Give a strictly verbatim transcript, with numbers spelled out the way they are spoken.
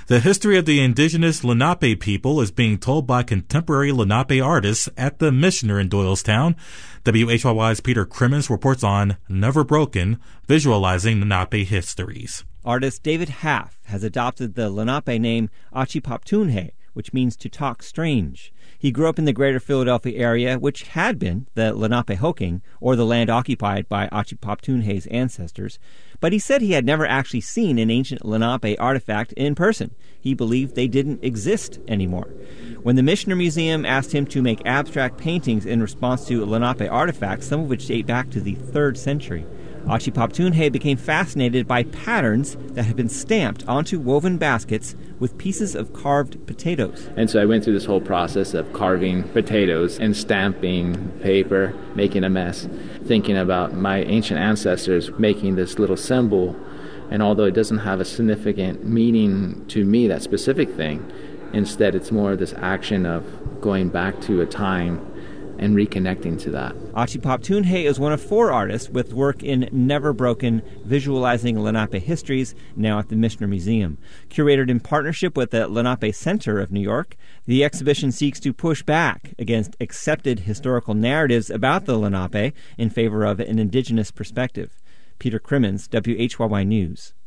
The history of the indigenous Lenape people is being told by contemporary Lenape artists at the Michener in Doylestown. W H Y Y's Peter Crimmins reports on Never Broken, visualizing Lenape histories. Artist David Half has adopted the Lenape name Achipoptunhe, which means to talk strange. He grew up in the greater Philadelphia area, which had been the Lenapehoking, or the land occupied by Achipoptunhe's ancestors, but he said he had never actually seen an ancient Lenape artifact in person. He believed they didn't exist anymore. When the Michener Museum asked him to make abstract paintings in response to Lenape artifacts, some of which date back to the third century, Achipoptunhe became fascinated by patterns that had been stamped onto woven baskets with pieces of carved potatoes. And so I went through this whole process of carving potatoes and stamping paper, making a mess, thinking about my ancient ancestors making this little symbol. And although it doesn't have a significant meaning to me, that specific thing, instead it's more this action of going back to a time and reconnecting to that. Achipoptunhe is one of four artists with work in Never Broken, visualizing Lenape histories, now at the Michener Museum. Curated in partnership with the Lenape Center of New York, the exhibition seeks to push back against accepted historical narratives about the Lenape in favor of an indigenous perspective. Peter Crimmins, W H Y Y News.